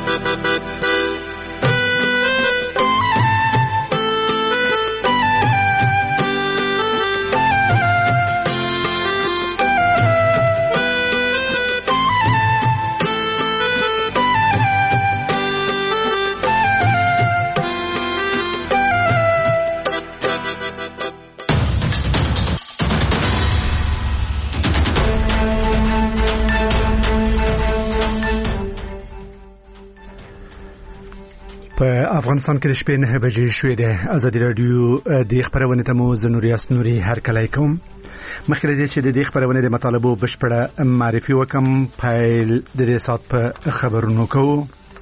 افغانستان کې د شپې 9 بجې شوې ده. ازادي رادیو د خبرونه ته مو زنوریاس نوري هر کله کوم مخکې دې چې د خبرونه د مطالبو بشپړه معرفي وکم فایل د دې سات په خبرونو کوو.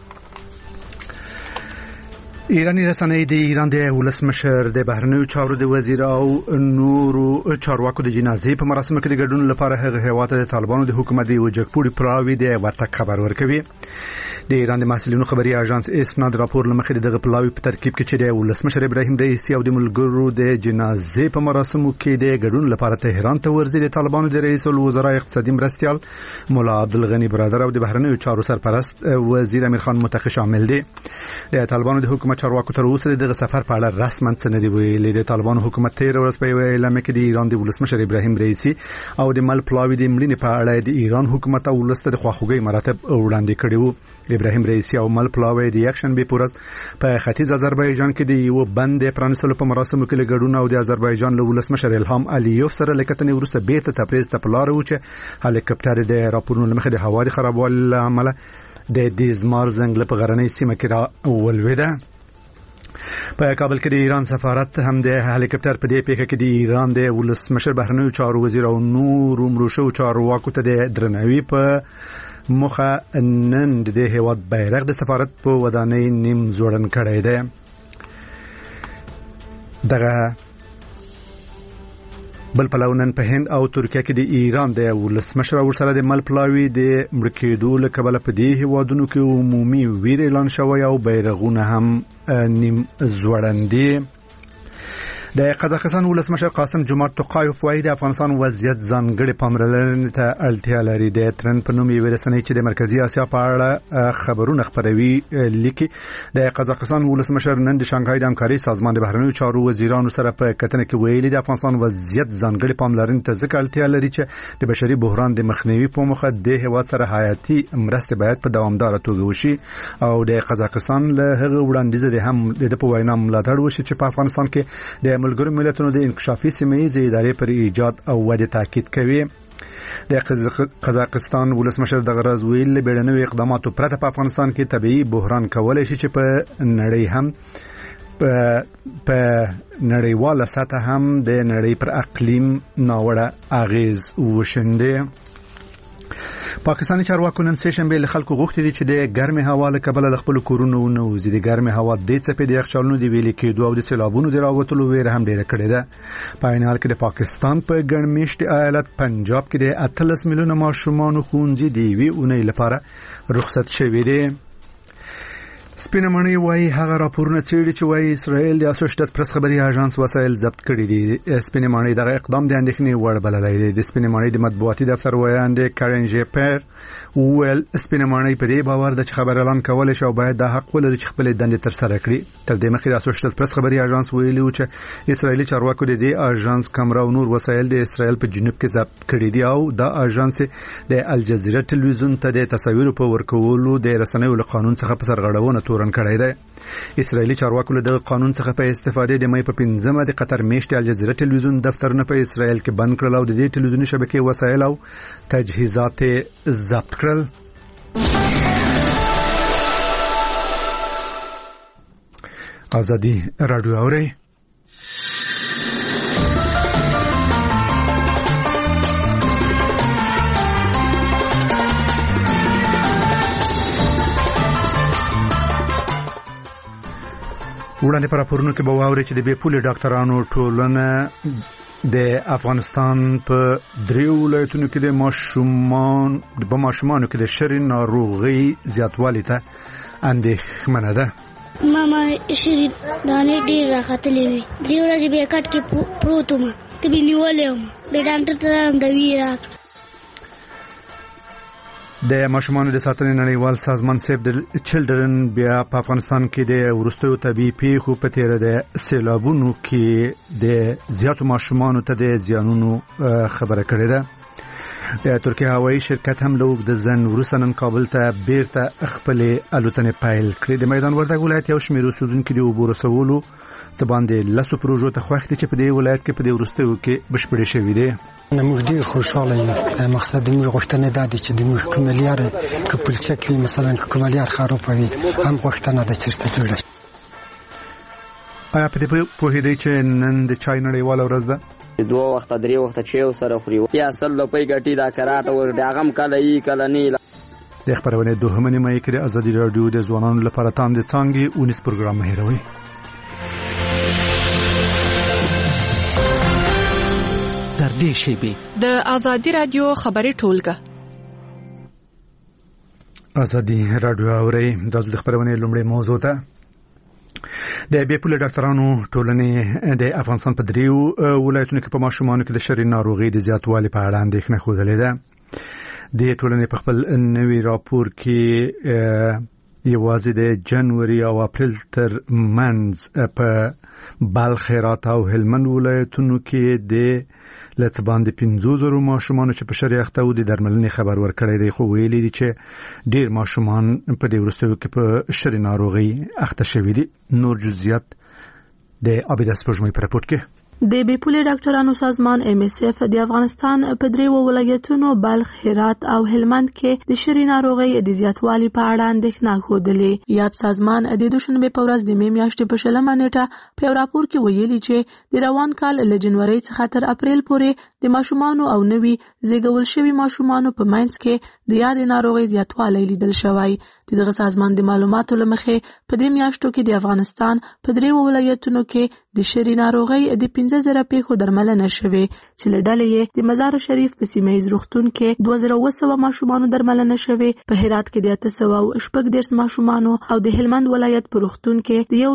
ایرانی رسنۍ د ایران د ولسمشر د بهرنیو چارو د وزیر او نورو چارواکو د جنازې په مراسمو کې د ګډون لپاره هغه هیواد د طالبانو د حکومت د وجګپوړي پلاوی د ورته خبر ورکوي. د ایران د مسؤلینو خبري اژانس اسناد راپور لمخې دغه پلاوی په ترکیب کې چې د ولسمشر ابراهیم رئیسی او د ملګرو د جنازې په مراسمو کې د ګډون لپاره تهران ته ورځي. د طالبانو د رئیس الوزرا اقتصادي مرستيال مولا عبدالغنی برادر او د بهرنیو چارو سرپرست وزیر امیر خان متقی شامل دي. د طالبانو د حکومت چارواکو تر اوسه دغه سفر په اړه رسماً څه نه دی ویلي. د طالبانو حکومت تیر ورځ په اعلان کې د ایران د ولسمشر ابراهیم رئیسی او د مل پلاوی د مړینې په اړه د ایران حکومت او ولست د خواخوږي مراتب وړاندې کړي وو. ابراهیم رئیسی او مل پلاوی د یکشن به پورز په ختیځ آذربایجان کې د یو بند پرانیستلو په مراسمو کې لګډون او د آذربایجان له ولسمشر الهام الیوف سره لکتنې ورسته بیرته تبریز ته پلار و چې هلیکاپټر د راپورونو لمخې د هوا د خرابوالي عمل د دیزمار زنګل په غرنۍ سیمه کې را ولویده. په کابل کې د ایران سفارت هم د هلیکاپټر په دې پیښه کې د ایران د ولسمشر بهرنیو چارو وزیر او نور مروشو چارواکو ته د درناوي په مخه نن د هیواد بیرغ د سفارت په ودانۍ نیم زوړن کړی دی. دغه بل پلوونن په هند او ترکیه کې د ایران د ولسمشر او سره د مل پلاوی د مړکېدو لکبل په دې هیوادونو کې عمومي ویر اعلان شوی او بیرغونه هم نیم زوړن دي. د قزاقستان ولسمشر قاسم جمعت توقایف وايي د افغانستان وضعیت ځانګړي پاملرنې ته اړتیا لري. د ترن په نوم یې ورسنۍ چې د مرکزی اسیا په اړه خبرونه خبروي لیکي. د قزاقستان ولسمشر نن د شانګهای د همکاري سازمان د بهرنیو چارو وزیرانو سره په کتنه کې ویلي د افغانستان وضعیت ځانګړي پاملرنې ته ځکه اړتیا لري چې د بشري بحران د مخنیوي په موخه د هیواد سره حیاتي مرستې باید په دوامدار توګه وشي او د قزاقستان له هغه وړاندیز د هم د په وینا ملاتړ وشي چې په افغانستان کې د ملګرو ملتونو د انکشافي سیمه‌یزې ادارې پر ایجاد او وده تاکید کوي. د قزاقستان ولسمشر د غرض ویل بیړنیو اقداماتو پرته په افغانستان کې طبيعي بحران کولای شي چې په نړۍ هم په نړیواله سطح هم د نړۍ پر اقلیم ناوړه اغیز وشنده. پاکستاني چارواکو نن سهشنبه له خلکو غوښتي دي چې د ګرمه هوا له کبله له خپل کورونو نه وځي. د ګرمه هوا د څپې د یخچالونو د ویلې کېدو او د سیلابونو د راوتلو ویره هم ډیره کړې ده. په عین حال کې د پاکستان په ګڼمېشت ایالت پنجاب کې د 13 میلیونه ماشومان ښوونځي دی وی اونۍ لپاره رخصت شوي دي. سپینمنی وای هغه راپورونه چیرې چې وای اسرائیل د اسوسییټډ پریس خبري اژانس وسایل ضبط کړي دي. سپینمنی دغه اقدام د اندېښنې وړ بللی دی. د سپینمنی د مطبوعاتي دفتر وایاند کارن جپر ویل سپینمنی په دې باور ده چې خبر اعلان کول شي او باید د حق ولري چې خپل دندې تر سره کړي. تر دې مخکې د اسوسییټډ پریس خبري اژانس ویلي و چې اسرائیلي چارواکو د دې اژانس کیمرا او نور وسایل د اسرائیل په جنوب کې ضبط کړي دي او د اژانس د الجزیره ټلویزیون ته د تصاویر په ورکولو د رسنیو له قانون څخه په سرغړونه تورن کړی دی. اسرائیلي چارواکو له دغه قانون څخه په استفاده د مې په 15 د قطر میشت الجزیره ټلویزیون دفترونه په اسرائیل کې بند کړل او د دې ټلویزیوني شبکې وسایل او تجهیزات ضبط کړل. ازادي رادیو اوري وړاندې پر راپورونو کې به واوري چې د بیپولي ډاکټرانو ټولنه د افغانستان په دریو ولایتونو کې د ماشومانو کې د شري ناروغي زیاتوالی ته اندېښمنه ده. ماما شری دانې ډېر راختلې وي. درې ورځې به کټ کې پروت وم ته به نیولې وم د ډاکټر ته د وی راک د ماشومانو د ساتنې نړیوال سازمان سیف د چلډرن بیا په افغانستان کې د وروستیو طبي پیښو په تیر د سیلابونو کې د زیاتو ماشومانو ته د زیانونو خبره کړې ده. د ترکیه هوایي شرکت هم له اوږده ځنډ وروسته نن کابل ته بیرته خپلې الوتنې پیل کړې. د میدان وردګ ولایت یو شمېر اوسېدونکي د اوبو رسولو څه باندې لسو پروژو ته خوښ دي چې په دې ولایت کې په دې وروستیو کې بشپړې شوي دي. موږ ډېر خوشحاله یو. مقصد موږ غوښتنه ده چې د موږ کوملیار که پلچک وي مثلا کوملیار خراب وي هم غوښتنه ده چې جوړه شي. آیا په دې پوهېدئ چې نن د چای نړیواله ورځ ده؟ 2 وخته 3 وخته چې سره خوري یا اصل لپی ګټي دا کراته ور دغم کله ای کله نه. د خبرونه دوهمه نیمه کې د ازادي رادیو د ځوانانو لپاره تاند څنګه 19 پروګرام هیروي. در دې شیبه د ازادي رادیو خبري ټولګه ازادي رادیو اوري د خبرونه لومړی موضوع ده. د بیپوله ډاکټرانو ټولنې د افغانستان په دریو ولایتونو کې په ماشومانو کې د شری ناروغي د زیاتوالي په اړه اندېښنه خوده ده. د ټولنې په خپل نوي راپور کې یوازې د جنوري او اپریل تر منځ په بلخ، هرات او هلمند ولایتونو کې د لڅباندې 15,000 ماشومان چې په شری اخته و د درملنې خبر ورکړی دی، خو ویلي دي چې ډیر ماشومان په دې وروستیو کې په شری ناروغي اخته شوي دي. نور جزئیات د عابد سپوږمۍ په راپور کې. د بیپوله ډاکټرانو سازمان MSF د افغانستان په دریو ولایتونو بلخ، هرات او هلمند کې د شری ناروغي د زیاتوالي په اړه اندېښنه خوده. یاد سازمان د دوشنبه په ورځ د می میاشتې په 16 نیټه په راپور کې ویلي چې د روان کال له جنوري څخه تر اپریل پورې د ماشومانو او نوي زیږول شوي ماشومانو په منځ کې د یاد ناروغي زیاتوالی لیدل شوی. دغه سازمان د معلوماتو لمخې په دې میاشتو کې د افغانستان په دریو ولایتونو کې د شری ناروغي د 15,000 پیښو درملنه شوې چې له ډلې د مزار شریف په سیمه ییز روغتون کې 2200 ماشومانو درملنه شوې، په هرات کې د 814 ماشومانو او د هلمند ولایت په روغتون کې د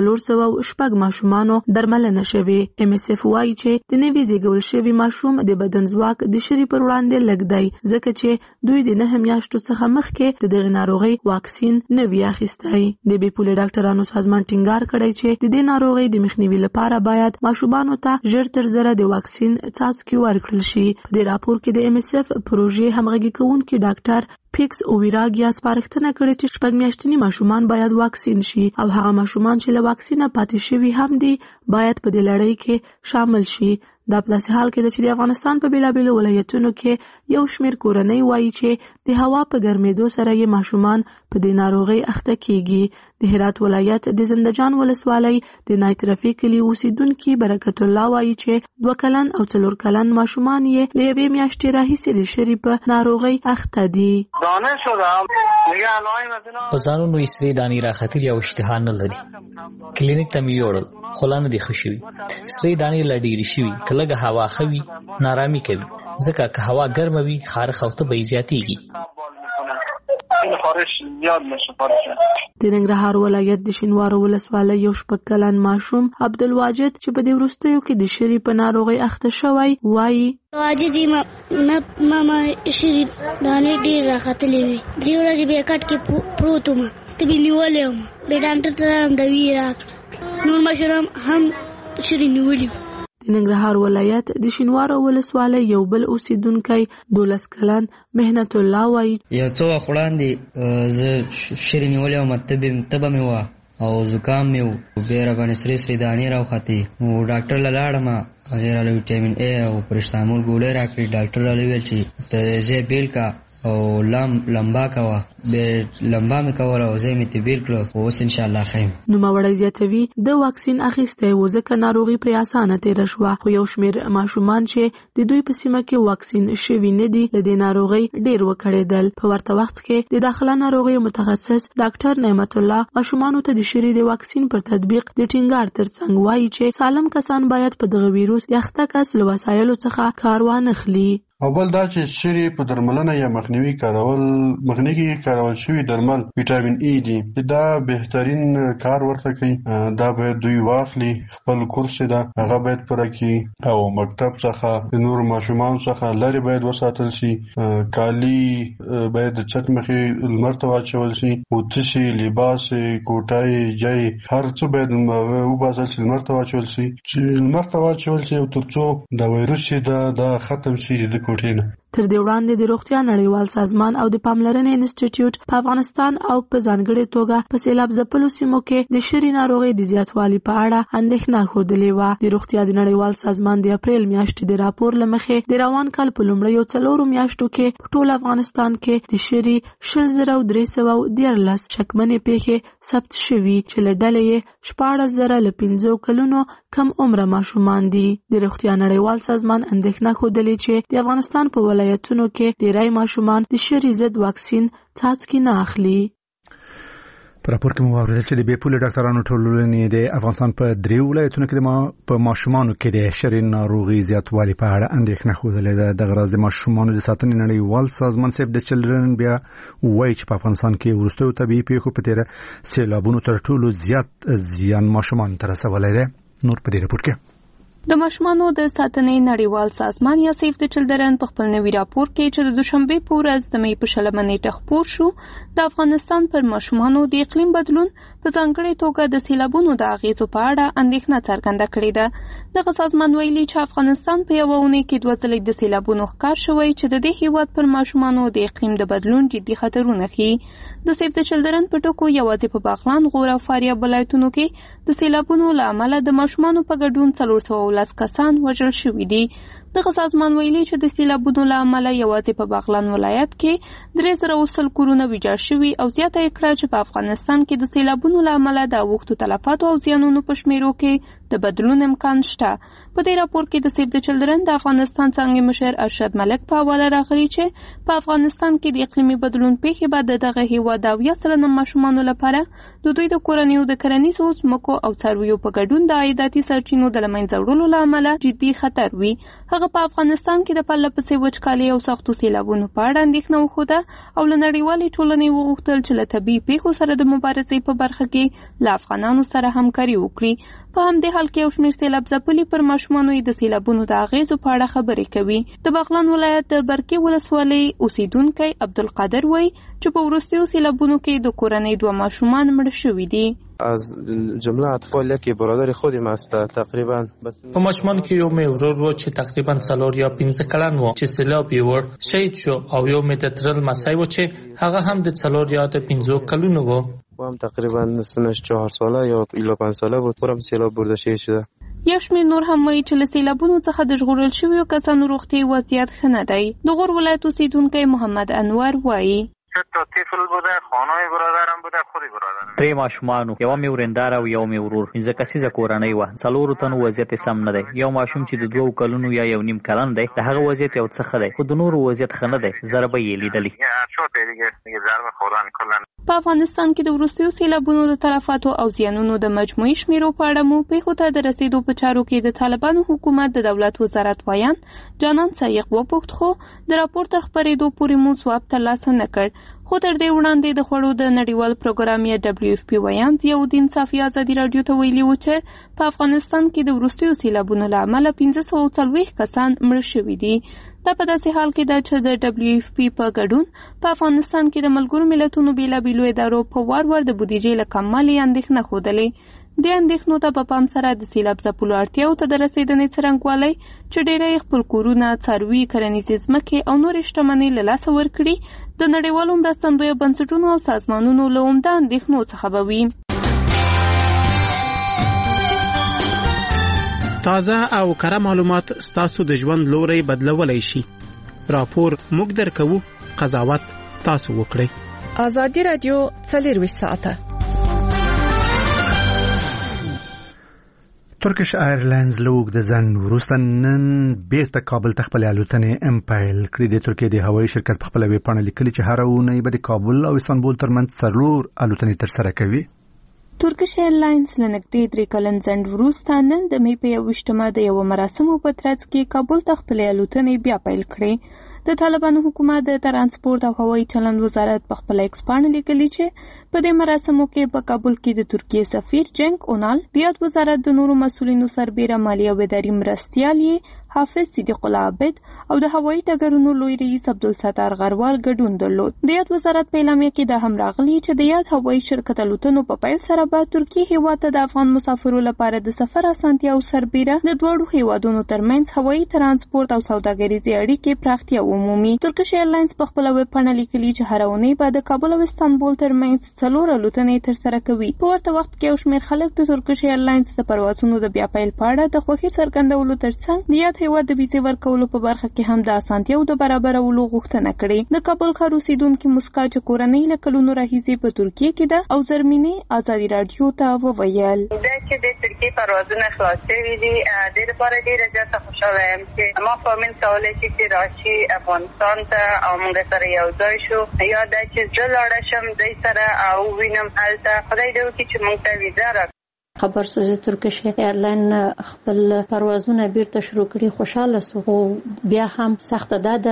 1406 ماشومانو درملنه شوې. MSF وايي چې د نوي زیږول شوي ماشوم د بدن ځواک د شری پر وړاندې لږ دی، ځکه چې دوی د 9 میاشتو څخه مخکې د دغه ناروغي واکسین نه وی اخیستی. د بیپوله ډاکټرانو سازمان ټینګار کړی چې د دې ناروغي د مخنیوي لپاره باید ماشومانو ته ژر تر ژره د واکسین څاڅکي ورکړل شي. په دې راپور کې د MSF پروژې همغږي کوونکي ډاکټر پیکس اوویراګیا سپارښتنه کړې چې 6 میاشتني ماشومان باید واکسین شي او هغه ماشومان چې له واکسینه پاتې شوي هم دي باید په دې لړۍ کې شامل شي. دا په داسې حال کې ده چې د افغانستان په بیلابیلو ولایتونو کې یو شمېر کورنۍ وایي چې د هوا په ګرمېدو سره یې ماشومان په دې ناروغۍ اخته کیږي. د هرات ولایت د زندجان ولسوالۍ د نایترفي کلي اوسیدونکي برکت الله وایي چې 2 کلن او 4 کلن ماشومان یې له 1 میاشتې راهیسې د شری په ناروغۍ اخته دي. په ځانونو یې سرې دانې راختلي او اشتها نه لري. کلینیک ته مې یوړل خو لا نه دي ښه شوي. سرې دانې لا ډېرې شوي، که لږه هوا ښه وي نارامي کوي، ځکه که هوا ګرمه وي خارښ او تبه یې زیاتېږي. د ننګرهار ولایت د شینوارو ولسوالۍ یو 6 کلن ماشوم عبدالواجد چې په دې وروستیو کې د شری په ناروغۍ اخته شوی وایي واجد ماما شری دانې ډېر راختلې وي، 3 ورځې به کټ کې پروت وم، تبې نیولې وم، به ډاکټر ته لاړم دوی راکړه، نور ماشومان هم شری نیولي. د ننګرهار ولایت د شینوارو ولسوالۍ یو بل اوسیدونکی 12 کلن مهنت الله وایي یو څو وخت وړاندې زه شری نیولې وم، تبه مې وه او زکام مې و، بیا راباندې سرې دانې راوختې، نو ډاکټر له لاړم، هغې راله ویټامین A او پرسټامول ګولۍ راکړې. ډاکټر راله ویل چې ته ځای بیل کا او لمبا کوه، بیا لمبا مې کوله او ځای مې ته بیل کړه، خو اوس انشاءالله ښه یم. نوموړی زیاتوي د واکسین اخیستی و ځکه ناروغي پرې اسانه تېره شوه، خو یو شمېر ماشومان چې د دوی په سیمه کې واکسین شوي نه دي له دې ناروغۍ ډېر وکړېدل. په ورته وخت کې د داخله ناروغیو متخصص ډاکټر نعمت الله ماشومانو ته د شری د واکسین پر تطبیق د ټینګار ترڅنګ وایي چې سالم کسان باید په دغه ویروس د اخته کس له وسایلو څخه کار وانخلي. او بل دا چې چیرې په درملنه یا مخنیوي کې کارول شوي درمل ویټامین ای دي دا بهترین کار ورته کوي دا باید دوی واخلي خپل کورس دا هغه باید پوره کړي او مکتب څخه د نور ماشومان څخه لري باید وساتل شي کالی باید د چت مخې لمر ته واچول شي او تشي لباس کوټای جای هر څه باید وباسل شي لمر ته واچول شي چې لمر ته واچول شي او ترڅو دا وایروس دا ختم شي د کوټې نه. تر دې وړاندې د روغتیا نړیوال سازمان او د پاملرنې انسټیټیوټ په افغانستان او په ځانګړې توګه په سیلاب ځپلو سیمو کې د شری ناروغۍ د زیاتوالي په اړه اندېښنه ښودلې وه. د روغتیا د نړیوال سازمان د اپریل میاشتې د راپور له مخې د روان کال په لومړیو 4 میاشتو کې په ټول افغانستان کې د شری 1313 شکمنې پیښې ثبت شوي چې له ډلې یې 14,000 له 15 کلونو کم عمره ماشومان دي. د روغتیا نړیوال سازمان اندېښنه ښودلې چې د افغانستان په ولایتونو کې ډېری ماشومان د شری ضد واکسین څاڅکي نه اخلي. په راپور کې مو واورېدل چې د بې پولې ډاکټرانو ټولنې د افغانستان په 3 ولایتونو کې په ماشومانو کې د شری ناروغي زیاتوالي په اړه اندېښنه ښودلې ده. د غرض د ماشومانو د ساتنې نړیوال سازمان سیف د چلډرن بیا وایي چې په افغانستان کې وروستیو طبیعي پیښو په تیر سیلابونو تر ټولو زیات زیان ماشومانو ته رسولی دی. نور په دې راپور کې د ماشومانو د ساتنې نړیوال سازمان یا سیف د چلډرن په خپل نوي راپور کې چې د دوشنبه په ورځ د مې په 20 نیټه خپور شو د افغانستان پر ماشومانو د اقلیم بدلون په ځانګړې توګه د سیلابونو د اغیزو په اړه اندېښنه څرګنده کړې ده. دغه سازمان ویلي چې افغانستان په یوه اونۍ کې 2 ځلې د سیلابونو ښکار شوی چې د دې هیواد پر ماشومانو د اقلیم د بدلون جدي خطرونه ښيي. د سیف د چلډرن په ټکو یوازې په بغلان، غور او فاریاب ولایتونو کې د سیلابونو له امله د ماشومانو په ګډون 410 کسان وژل شوي دي. دغه سازمان ویلي چې د سیلابونو له امله یوازې په بغلان ولایت کې 300 کورونه ویجاړ شوي او زیاته یې کړه چې په افغانستان کې د سیلابونو له امله د اوښتو تلفاتو او زیانونو په شمیرو کې د بدلون امکان شته. په دې راپور کې د سیف د چلډرن د افغانستان څانګې مشر ارشد ملک په حواله راغلي چې په افغانستان کې د اقلیمي بدلون پیښې به د دغه هیواد 80% ماشومانو لپاره د دوی د کورنیو د کرنیزو ځمکو او څارویو په ګډون د عایداتي سرچینو د له منځه وړلو له امله جدي خطر وي. هغه په افغانستان کې د پرله پسې وچکالۍ او سختو سیلابونو په اړه اندېښنه وښوده او له نړیوالې ټولنې وغوښتل چې له طبیعي پیښو سره د مبارزې په برخه کې له افغانانو سره همکاري وکړي. په همدې حال کې یو شمېر سیلاب ځپلي پر ماشومانو د سیلابونو د اغیزو په اړه خبرې کوي. د بغلان ولایت د برکې ولسوالۍ اوسیدونکی عبدالقادر وایي چې په وروستیو سیلابونو کې د کورنۍ 2 ماشومان مړه شوي دي. از جمله اطفال یکی برادر خودم است تقریبا په ماشومان کې یو مې ورور و چې تقریبا 4 یا 15 کلن و چې سیلاب یې ور شهید شو او یو مې د ترل مسای و چې هغه هم د 4 یا 15 کلونو و هم تقریبا سنش 4 ساله یا 5 ساله بود پرم سیلاب برده شده. یو شمېر نور هم وایي چې له سیلابونو څخه د ژغورل شویو کسانو روغتیایي وضعیت ښه نه دی. د غور ولایت اوسیدونکی محمد انور وایي طفل بوده، خانه برادرم بوده، خود برادرم. 3 ماشومانو، یو مې ورندار او یو مې ورور. 15 کسیزه کورنۍ و. 4 تنو وضعیت سم نه دی. یو ماشوم چې د 2 کلونو یا 1.5 کلن دی، د هغه وضعیت یو څه ښه دی، خو د نورو وضعیت ښه نه دی. ضربه یې لیدلې. په افغانستان کې د وروستیو سیلابونو د تلفاتو او زیانونو د مجموعي شمیرو په اړه مو پیښو ته د رسیدو په چارو کې د طالبانو حکومت د دولت وزارت وایان جانان سایق وپوښت، خو د راپور تر خپرېدو پورې مو ځواب ترلاسه نه کړ. خو تر دې وړاندې د خوړو د نړیوال پروګرام یا WFP وایان ضیاءالدین صافي ازادي راډیو ته ویلي و چې په افغانستان کې د وروستیو سیلابونو له امله 1540 کسان مړه شوي دي. دا په داسې حال کې ده چې د WFP په ګډون په افغانستان کې د ملګرو ملتونو بېلابېلو ادارو په وار وار د بودیجې له کموالي اندېښنه ښودلې. د اندېښنو ته په پام سره د سیلاب ځپلو اړتیاو ته د رسېدنې څرنګوالی چې ډېری خپل کورونه، څاروي، کرنیزې ځمکې او نورې شتمنۍ له لاسه ورکړي د نړیوالو مرستندویه بنسټونو او سازمانونو له عمده اندېښنو څخه به وي. تازه او کره معلومات ستاسو د ژوند لوري بدلولای شي. راپور موږ درکوو، قضاوت تاسو وکړئ. ازادي رادیو 24 ساعته. ترکیش ایرلاینز لوګ د ځن وروسته نن بیرته کابل ته خپل الوتنې امپایل کړې. د ترکیې د هوایي شرکت په خپل ویب پاڼه لیکلي چې هر اونۍ به د کابل او استانبول ترمنځ 4 الوتنې ترسره کوي. ترکیش ایرلاینز له نږدې 3 کلن ځنډ وروسته نن د مې په 21مه د یو مراسمو په ترڅ کې کابل ته خپلې الوتنې بیا پیل کړې. د طالبانو حکومت د ترانسپورت او هوایي چلند وزارت په خپل ایکس باندې لیکلي چې په دې مراسمو کې په کابل کې د ترکیې سفیر جنګ اونال، د یاد وزارت د نورو مسؤلینو سربیره مالیه او اداري مرستیال حافظ صدیق الله عابد او د هوایي ډګرونو لوی رئیس عبدالستار غروال ګډون درلود. د یاد وزارت په اعلامیه کې دا هم راغلي چې د یاد هوایي شرکت الوتنو په پیل سره به ترکیې هیواد ته د افغان مسافرو لپاره د سفر اسانتیا او سربیره د دوړو هیوادونو ترمنځ هوایي ترانسپورت او سوداګریزي اړیکې پراختیا ومومي. ترکیش ایرلاینز په خپل ویب پاڼه لیکلي چې هر اونۍ به د کابل او استانبول ترمنځ 4 الوتنې ترسره کوي. په ورته وخت کې یو شمېر خلک د ترکیش ایرلاینز د پروازونو د بیا پیل په اړه د خوښۍ څرګندولو ترڅنګ د یاد هیواد د ویزې ورکولو په برخه کې هم د اسانتیاو د برابرولو غوښتنه کړې. د کابل ښار اوسیدونکي مسکا چې کورنۍ له کلونو راهیسې په ترکیې کې ده او زرمینې ازادي راډیو ته وویل دا چې د ترکیې پروازونه خلاص شوي دي د دې لپاره ډېره زیاته خوشحاله یم چې ما فامیل کولی شي چې راشي افغانستان ته او موږ سره یو ځای شو، یا دا چې زه لاړه شم دوی سره او وینم هلته خدای دې وکړي چې موږ ته ویزا راکړي. خبر سو چې ترکیش ایرلاین خپل پروازونه بیرته شروع کړي خوشاله سو، خو بیا هم سخت ده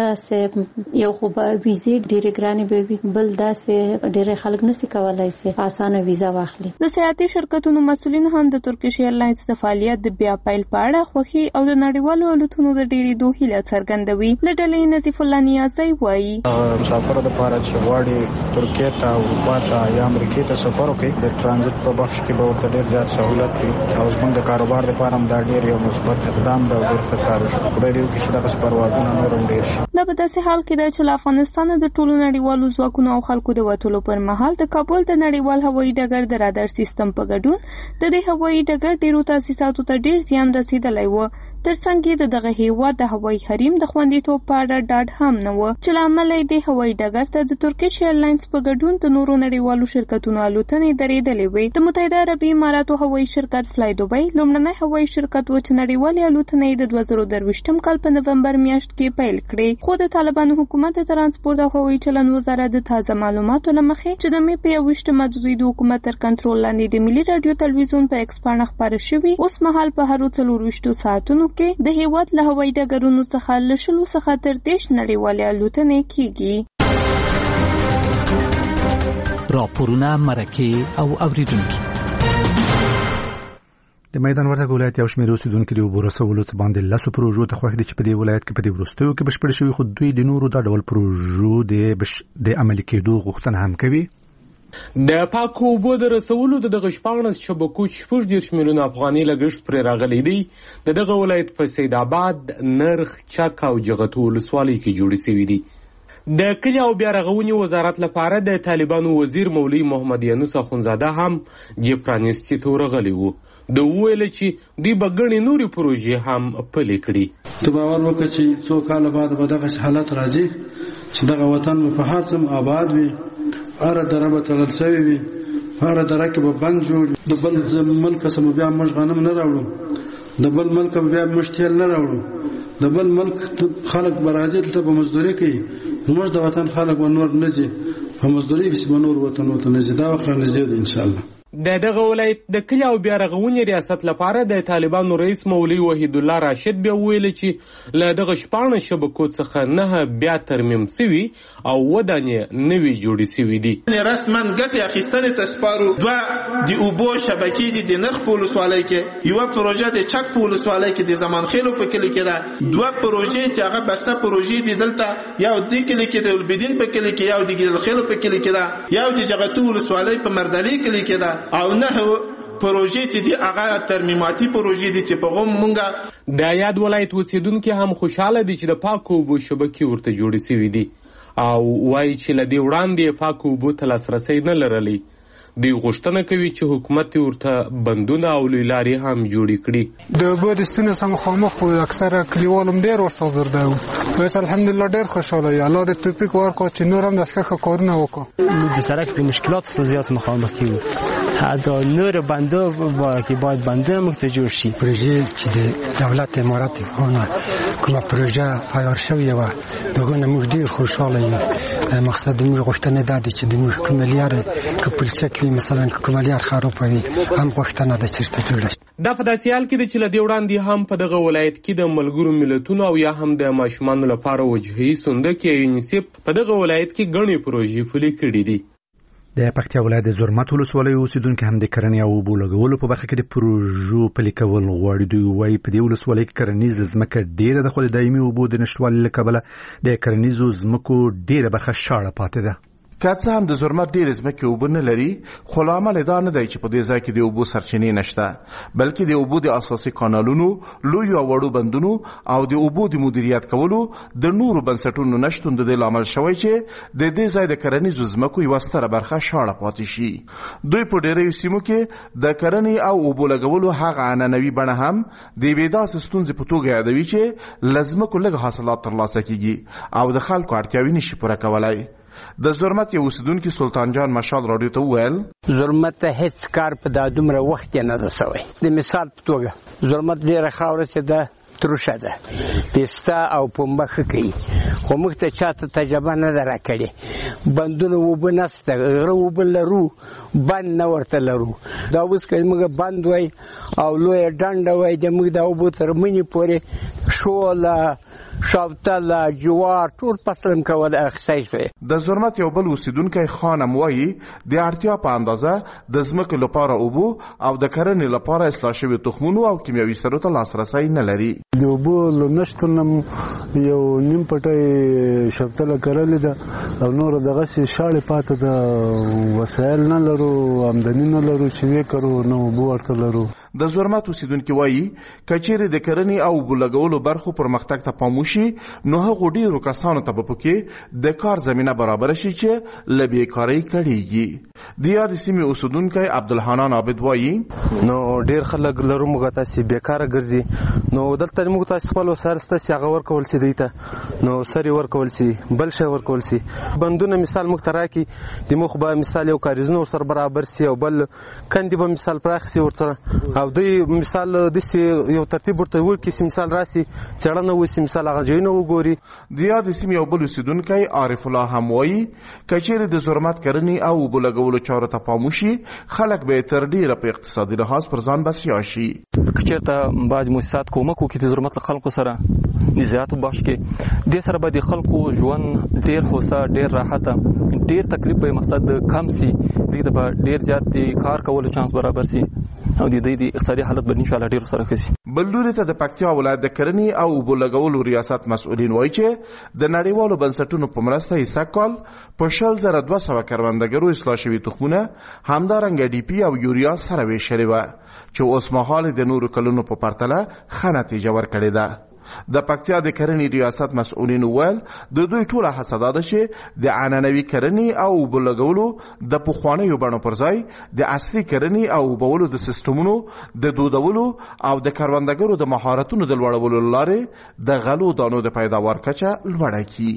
چې یو خو به ویزې ډېرې ګرانې به وي، بل دا چې ډېر خلک نشي کولای چې اسانه ویزا واخلي. د سیاحتي شرکتونو مسؤلین هم د ترکیش ایرلاینز د فعالیت د بیا پیل په اړه خوښي او د نړیوالو الوتنو د ډېرېدو هیله څرګندوي. له ډلې نظیف الله نیازی وایي مسافرو لپاره چې غواړي ترکیې ته اروپا ته یا امریکا ته سفر وکړي د ترانزیت په بخش کې به ورته ډېر زیات سہولت وي او زموږ د کاروبار لپاره هم دا ډېر یو مثبت اقدام ده او ډېر ښه کار وشو. خدای دې وکړي چې دغسې پروازونه نور هم ډېر شي. دا په داسې حال کې ده چې له افغانستانه د ټولو نړیوالو ځواکونو او خلکو د وتلو پر مهال د کابل د نړیوال هوایي ډګر د رادار سیستم په ګډون د دې هوایي ډګر ډېرو تاسیساتو ته ډېر زیان رسېدلی و. ترڅنګ یې د دغه هیواد د هوایي حریم د خوندیتوب په اړه ډاډ هم نه و چې له امله یې د هوایي ډګر ته د ترکیش ایرلاینز په ګډون د نورو نړیوالو شرکتونو الوتنې درېدلې وې. د متحده عربي اماراتو هوایي شرکت فلای دوبۍ لومړنی هوایي شرکت و چې نړیوالې الوتنې د 2023 کال په نومبر میاشت کې پیل کړې، خو د طالبانو حکومت د ترانسپورت او هوایي چلند وزارت د تازه معلوماتو له مخې چې د مې په 21مه د دوی د حکومت تر کنټرول لاندې د ملي راډیو تلویزیون په ایکس پاڼه خپاره شوي اوس مهال په هرو 24 ساعتونو کې د هیواد له هوایي ډګرونو څخه له 10 څخه تر 10 نړیوالې الوتنې کیږي. راپورونه مرکه او اوریدونکو د میدان وردګ ولایت یو شمېر اوسیدونکي د اوبو رسولو څخه باندې لاسو پروژو ته خوښ دي چې په دې ولایت کې په دې وروستیو کې بشپړ شوي، خو دوی د نورو دا ډول پروژو د عملي کېدو غوښتنه هم کوي. د پاکو اوبو د رسولو د دغه شپاړس شبکو 14 میلیونه افغاني لګښت پرې راغلی دی. د دغه ولایت په سید آباد، نرخ، چک او جغتو ولسوالۍ کې جوړې شوي دي. د کلي او بیا رغونې وزارت لپاره د طالبانو وزیر مولوي محمد یونس اخونزاده هم د پرانیستي ته ورغلی و. د وویل چې دوی به ګڼې نورې پروژې هم پلې کړي. ته باور وکړه چې څو کاله بعد به دغه حالت راځي چې دغه وطن په هر څه آباد وي، هر دره به تړل شوې وي، هر دره کې به بند جوړ، د بل ملک څخه بیا موږ غنم نه راوړو، د بل ملک بیا موږ تیل نه راوړو، د بل ملک خلک به راځي دلته به مزدوري کوي، زموږ د وطن خلک به نور نه ځي په مزدوري پسې به نور وطنو ته نه ځي. دا وخت رانږدې دی انشاءالله. د دغه ولایت د کلي او بیا رغونې ریاست لپاره د طالبانو رئیس مولوي وحید الله راشد بیا ویل چې له دغه 14 شبکو څخه 9 بیا ترمیم شوي او ودانې نوي جوړې شوي دي. رسما ګټې اخیستنې ته سپارو. دوه د اوبو شبکې دي د نرخ په ولسوالۍ کې، یوه پروژه د چک په ولسوالۍ کې د زمانخیلو په کلي کې ده، دوه پروژې چې هغه بسته پروژې دي دلته یو د کلي کې د البدین په کلي کې، یو د ګیدلخیلو په کلي کې ده، یو د جغتو ولسوالۍ په مردلي کلي کې ده، او نه پروژې چې دي هغه ترمیماتي پروژې دي چې په غو مونږه. د یاد ولایت اوسیدونکي هم خوشاله دي چې د پاکو اوبو شبکې ورته جوړې شوي دي او وایي چې له دې وړاندې پاکو اوبو ته لاسرسی نه لرلی. دوی غوښتنه کوي چې حکومت ورته بندونه او لوی لارې هم جوړې کړي. د اوبو د ستونزې سره مخامخ وو، اکثره کلیوال هم ډېر ورسره زرده وو. اوس الحمدلله ډېر خوشحاله یو. الله دې توفیق ورکړي چې نور هم داسې ښه کارونه وکړو. د سړک د مشکلاتو سره زیات مخامخ کیږو. دا نور بنده که باید بنده موږ ته جوړ شي. پروژې چې د دولت امارات خانه کومه پروژه عیار شوې وه دغه نه موږ ډېر خوشحاله یو. مقصد موږ غوښتنه ده چې د موږ کوملیار کپلچک وي مثلا کوملیار خروپوي هم غوښتنه ده چې جوړ شي. دا په داسې حال کې چې لدی وړاندې هم په دغه ولایت کې د ملګرو ملتونو او یا هم د ماشومانو لپاره وجهي صندوق یونیسف په دغه ولایت کې غني پروژې پلي کړې دي. د پکتیا ولایت د زرمت ولسوالۍ اوسیدونکو هم د کرنې او اوبو لګولو په برخه کې د پروژو پلي کول غواړي. دوی وایي په دې ولسوالۍ کې کرنیز ځمکه ډیره د خو د دایمي اوبو د نشټوالي له کبله د کرنیزو ځمکو ډیره برخه شاړه پاتې ده. که څه هم د زرمت ډېرې ځمکې اوبه نه لري، خو لامل دا نه دی چې په دې ځای کې د اوبو سرچینې نشته، بلکې د اوبو د اساسي کانالونو، لویو او وړو بندونو او د اوبو د مدیریت کولو د نورو بنسټونو نشتون د دې لامل شوی چې د دې ځای د کرنیزو ځمکو یوه ستره برخه شاړه پاتې شي. دوی په ډېریو سیمو کې د کرنې او اوبو لګولو هغه عنعنوي بڼه هم د یوې داسې ستونزې په توګه یادوي چې له ځمکو لږ حاصلات ترلاسه کیږي او د خلکو اړتیاوې نشي پوره کولی. د زرمت یو اوسیدونکي سلطان جان مشال راډیو ته وویل زرمت ته هیڅ کار په دا دومره وخت کې نه رسوي. د مثال په توګه زرمت ډېره خاوره چې ده تروشه ده، پیسته او پنبه ښه کوي، خو موږ ته چاته تجربه نه ده راکړې. بندونه اوبه نسته، غره اوبه لرو، بند نه ورته لرو. دا اوس که موږ بند وای او لویه ډنډه وای د موږ د اوبو تر منې پورې شوله شاوتله جوار ټول فصل هم کول اخیستی شوی. د زرمت یو بل اوسیدونکی خانم وایي د اړتیا په اندازه د ځمکې لپاره اوبو او د کرنې لپاره اصلاح شوي تخمونو او کیمیاوي سرو ته لاسرسی نه لري. د اوبو له نشتون یو نیم پټی شاوتله کرلې ده او نور دغسې شاړې پاتې ده، وسایل نه لرو، آمدني نه لرو چې ویې کرو، نه اوبو ورته لرو. د زرمت اوسیدونکي وایي که چیرې د کرنې او اوبو لګولو برخو پرمختګ ته پام وشي نو هغو ډېرو کسانو ته به پکې د کار زمینه برابره شي چې له بېکارۍ کړېږي. د یادې سیمې اوسیدونکی عبدالحنان عابد وایي نو ډېر خلک لرو موږ تاسې بېکاره ګرځي، نو دلته موږ تاسې خپل وسایل ستاسې هغه ورکول سي دوی ته، نو سر یې ورکول سي، بل شی ورکول سي. بندونه مثال موږ ته راکړي، د موږ به مثال یو کاریزونه ورسره برابر سي او بل کندې به مثال پراخ سي ورسره، او دوی مثال داسې یو ترتیب ورته وکړي چې مثال راسي څېړنه وسي، مثال هغه ځایونه وګوري. د یادې سیمې یو بل اوسیدونکی عارف الله هم وایي که چیرې د زرمت کرنې او اوبو لګولو چارو ته پام وشي خلک به یې تر ډېره په اقتصادي لحاظ پر ځان بسیا شي. که چېرته بعضې مؤسسات کومک وکړي د زرمت له خلکو سره نزاعت وبخش کړي، دې سره به د خلکو ژوند ډېر هوسا، ډېر راحته، ډېر تکلیف به مقصد کم سي، دې ته به ډېر زیات د کار کولو چانس برابر سي او د دې د اقتصادي حالت به انشاءالله ډېر سره ښه سي. بل لوري ته د پکتیا ولایت د کرنې او اوبو لګولو ریاست مسؤلین وایي چې د نړیوالو بنسټونو په مرسته یې سږ کال په 2200 کروندګرو اصلاح شوي تخمونه همدارنګه ډي پي او یوریا سره ویشلې وه چې اوس مهال د نورو کلونو په پرتله ښه نتیجه ورکړې ده. د پکتیا د کرنې ریاست مسؤلین وویل د دوی ټوله هڅه دا ده چې د عنعنوي کرنې او اوبو لګولو د پخوانیو بڼو پر ځای د عصري کرنې او اوبولو د سیستمونو د دودولو او د کروندګرو د مهارتونو د لوړولو له لارې د غلو دانو د پیداوار کچه لوړه کړي.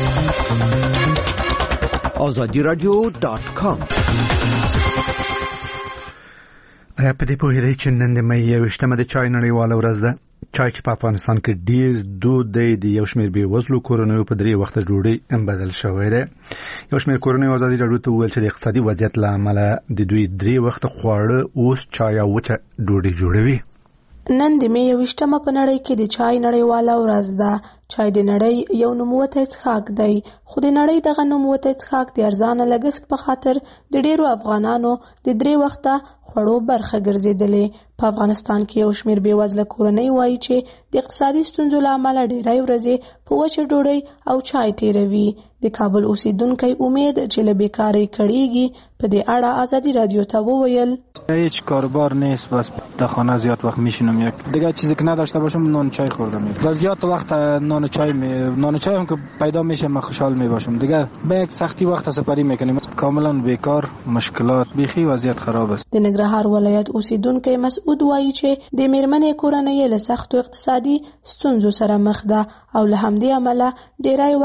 azadiradio.com آیا په دې پوهېدئ چې نن د مۍ 21 د چای نړیواله ورځ ده؟ چای چې په افغانستان کې ډیر دود دی، د یو شمېر بېوزلو کورنیو په 3 وخته ډوډۍ بدل شوی دی. یو شمېر کورنیو ازادي راډیو ته وویل چې د اقتصادي وضعیت له امله د دوی 3 وخته خواړه اوس چای او وچه ډوډۍ جوړوي. نن د مۍ 21 په نړۍ کې د چای نړیواله ورځ ده. چای د نړۍ یو نوموتی څښاک دی، خو د نړۍ دغه نوموتی څښاک د ارزانه لګښت په خاطر د ډیرو افغانانو د 3 وخته خوړو برخه ګرځېدلې. په افغانستان کې یو شمېر بېوزله کورنۍ وایي چې د اقتصادي ستونزو له امله ډېری ورځې په وچه ډوډۍ او چای تېروي. د کابل اوسیدونکی امید چې له بیکارۍ کړېږي په دې اړه ازادي رادیو ته وویل هیچ کاربار نیست، بس در خانه زیاد وقت میشینم، یک دیگه چیزی که نداشته باشم نان چای خوردم و زیاد وقت نان چای هم که پیدا میشه من خوشحال میباشم. دیگه به یک سختی وقت سپری میکنیم، کاملا بیکار، مشکلات، بیخی وضعیت خراب است. د ننګرهار ولایت اوسیدونکی مسعود وایي چې د میرمنې کورنۍ له سختو اقتصادي ستونزو سره مخ ده او له همدې امله ډیری وخت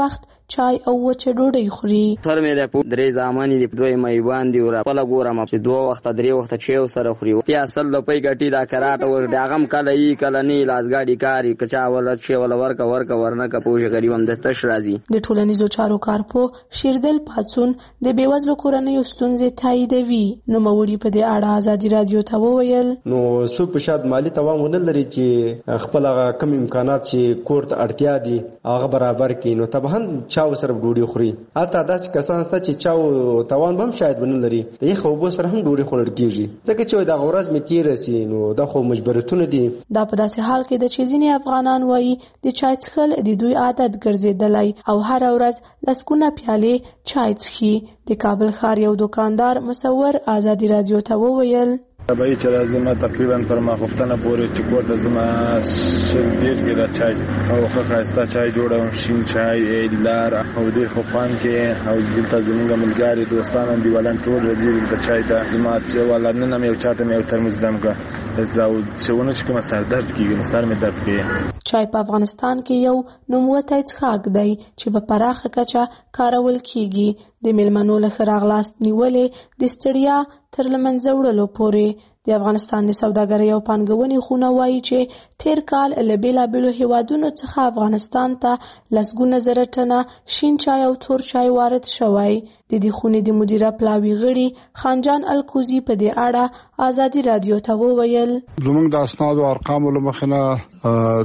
چای او وچه ډوډۍ خوري. سر مې د 3 زامن دي، 2 مې باندې ور خپل ګورم چې 2 وخت 3 وخت چې سره خوري. یا اصل د پي ګټي دا کراټ ور داغم کله ای کله نه لازګاډي کاری کچا ول چې ول ورکا ورنه کا پوجا غریب هم د تش راځي. د ټولنیزو چارو کارپو شیردل پاتسون د بیوزلو کورنیو ستونزې تاییدوي. نو موري په دې اړه ازادي رادیو ته وویل نو سو په شاد مالی توان ونه لري چې خپل هغه کم امکانات چې کور ته اړتیا دي هغه برابر کړي. نو طبعا چاو سره ډوډۍ خوري. اته داسې کسان ته چې چاو توان هم شاید ونه لري د یخ اوبو سره هم ډوډۍ خورل کیږي ځکه چې دا ورځ می تیر سي. نو دا خو مجبورتونه دي. دا په داسې حال کې د چې ځینې افغانان وایي د چای څښل د دوی عادت ګرځېدلی او هر ورځ لسګونه پیالې چای څښي. د کابل ښار یو دکاندار مصور ازادي رادیو ته وویل طبعی چې لازم تقریبا پر ماخفتنه پورې چې کور د زما شل ډیر ګیلا چای او خاصه چای جوړوم شین چای لار او ډیر خو پان کې او دلته زموږ ملګری دوستان دی ولن ټول ډیر د چای د زما چې ولنه مې یو چاته مې یو ترموز دمګه زاو څونه چې کوم سر درد کیږي سر مې درد کوي. چای په افغانستان کې یو نوموتی څښاک دی چې په پراخه کچه کارول کیږي. د میلمنو له ښه راغلاست نیولې د ستړیا تر له منځه وړلو پورې. د افغانستان د سوداګرۍ او پانګونې خونه وایي چې تیر کال له بېلابېلو هیوادونو څخه افغانستان ته لسګونه زره ټنه شین چای او تور چای وارد شوی. د دې خونې د مدیره پلاوي غړي خانجان الکوزي په دې اړه ازادي رادیو ته وویل زموږ د اسناد او ارقامو له مخې نه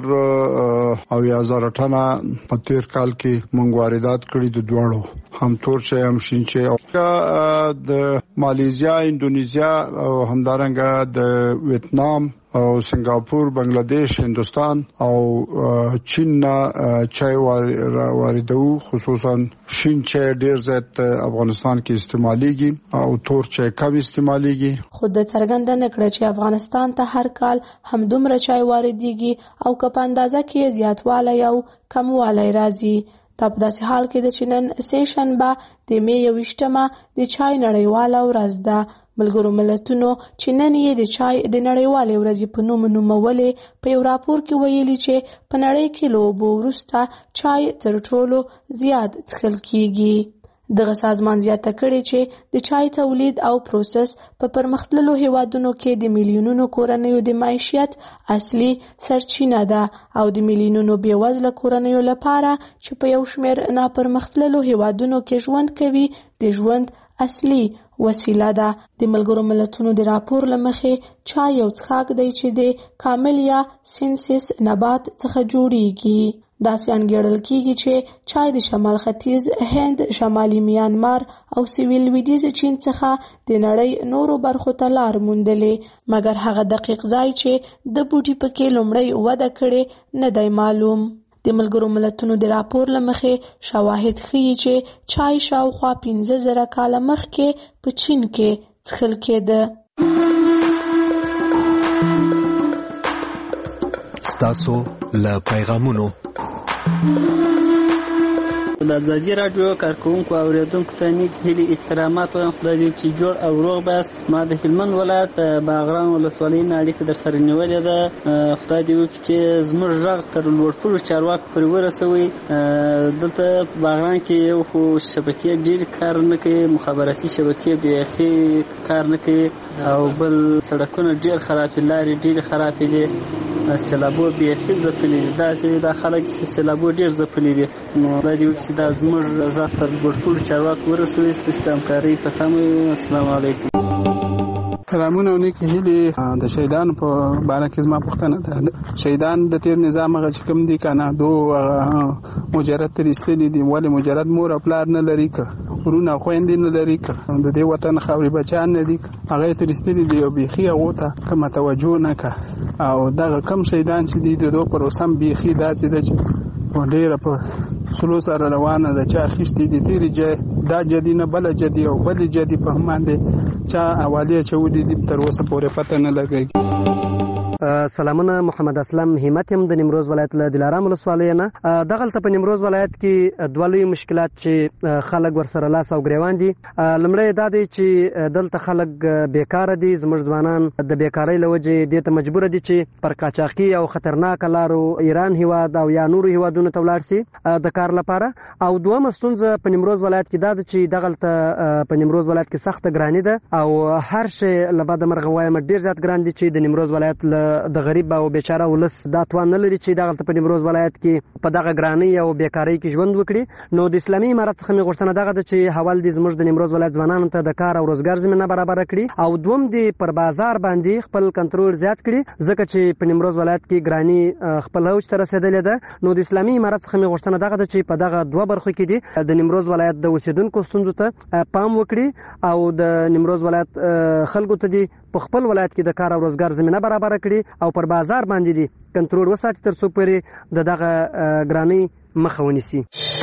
4,000 ټنه په تیر کال کې موږ واردات کړي د دواړو هم تور چای هم شین چای د ماليزیا اندونیزیا او همدارنګه د ویتنام او سنگاپور بنگلاديش هندستان او چین چای واردو خصوصا شین چای ډیر زیات افغانستان کې استعماليږي او تور چای کم استعماليږي. خود د څرګنده نکړه چې افغانستان ته هر کال هم دومره چای واردېږي او که په اندازه کې زیاتوالی او کموالی راځي. دا په داسې حال کې د چې نن سه شنبه د می 21مه د چای نړیواله ورځ ده. ملګرو ملتونو چې نن یې د چای د نړیوالې ورځې په نوم نومولې په یو راپور کې ویلي چې په نړۍ کې له اوبو وروسته چای تر ټولو زیات څښل کیږي. دغه سازمان زیاته کړې چې د چای تولید او پروسس په پرمختللو هیوادونو کې د میلیونونو کورنیو د معیشت اصلي سرچینه ده او د میلیونونو بېوزله کورنیو لپاره چې په یو شمېر ناپرمختللو هیوادونو کې ژوند کوي د ژوند اصلي وسیله ده. د ملګرو ملتونو د راپور له مخې چای یو څښاک دی چې د کامل یا سینسیس نبات څخه جوړیږي. داسې انګیرل کیږي چې چای د شمال ختیځ هند، شمالي میانمار او سویل لویدیځ چین څخه د نړۍ نورو برخو ته لار موندلې، مګر هغه دقیق ځای چې د بوټي پکې لومړی وده کړې نه دی معلوم. د ملګرو ملتونو د راپور له مخې شواهد ښیي چې چای شاوخوا 15,000 کاله مخکې په چین کې څښل کېده. ستاسو له پیغامونو د ازادي راډیو کارکونکو او اوریدونکو ته نیک هیلې احترامات وایم. خدای دې وکړي جوړ او روغ بست. ما د هلمند ولایت باغران ولسوالۍ نه اړیکه در سره نیولې ده. خدای دې وکړي چې زموږ غږ تر لوړپوړو چارواکو پورې ورسوي. دلته باغران کې یو خو شبکې ډېر کار نه کوي، مخابراتي شبکې بیخي کار نه کوي، او بل سړکونه ډېر خرابې، لارې ډېرې خرابې دي، سیلابو بیخي ځپلي دي. داسې دا خلک چې سیلابو ډېر ځپلي دي. نو خدای دې وکړي چې دا زموږ غږ تر لوړپوړو چارواکو ورسوي. ستاسو د همکارۍ په تمه یم. السلام علیکم. سلامونه او نیکې هیلې. د شهیدانو په باره کې زما پوښتنه ده. شهیدان د تیر نظام هغه چې کوم دي که نه دو مجرد تر ایستلي دي، ولې مجرد مور او پلار نه لري، که ورونه او خویندې نه لري، که د دې وطن خاورې بچیان نه دي، هغه یې تر ایستلي دي او بیخي هغو ته کومه توجه نه که. او دغه کم شهیدان چې دي د دو پروسه هم بیخي داسې ده چې ډېره په سلو سره روانه ده. چا اخیستې دي تېرې دا جدي نه بل جدي او بل جدي په هم باندې چا حواله چودي دي تر اوسه پورې پته نه لګي. سلامونه، محمد اسلم همت يم د نیمروز ولایت له دلارام ولسوالۍ نه. دغلته په نیمروز ولایت کې دوه لوی مشکلات چې خلک ورسره لاس او ګریوان دي. لمړی دا دی چې دلته خلک بیکاره دي، زموږ ځوانان د بیکارۍ له وجې دې ته مجبوره دي چې پر قاچاقي او خطرناکه لارو ایران هیواد او یا نورو هیوادونو ته ولاړ سي د کار لپاره. او دویمه ستونزه په نیمروز ولایت کې دا ده چې دغلته په نیمروز ولایت کې سخته ګراني ده او هر شی له بده مرغه وایم ډېر زیات ګران دي چې د نیمروز ولایت د غریب او بیچاره ولس دا توان نه لري چې دغلته په نیمروز ولایت کې په دغه ګرانۍ او بیکارۍ کې ژوند وکړي. نو د اسلامي امارت څخه مې غوښتنه دغه ده چې حوال دې زموږ د نیمروز ولایت ځوانانو ته د کار او روزګار زمینه برابره کړي او دوم دې پر بازار باندې خپل کنټرول زیات کړي ځکه چې په نیمروز ولایت کې ګراني خپل اوج ته رسېدلې ده. نو د اسلامي امارت څخه مې غوښتنه دغه ده چې په دغه دوه برخو کې دې د نیمروز ولایت د اوسیدونکو ستونزو ته پام وکړي او د نیمروز ولایت خلکو ته دې په خپل ولایت کې د کار او روزګار زمینه برابره کړي او پر بازار باندې دې کنټرول وساتي تر څو پورې د دغه ګرانۍ مخه ونیسي.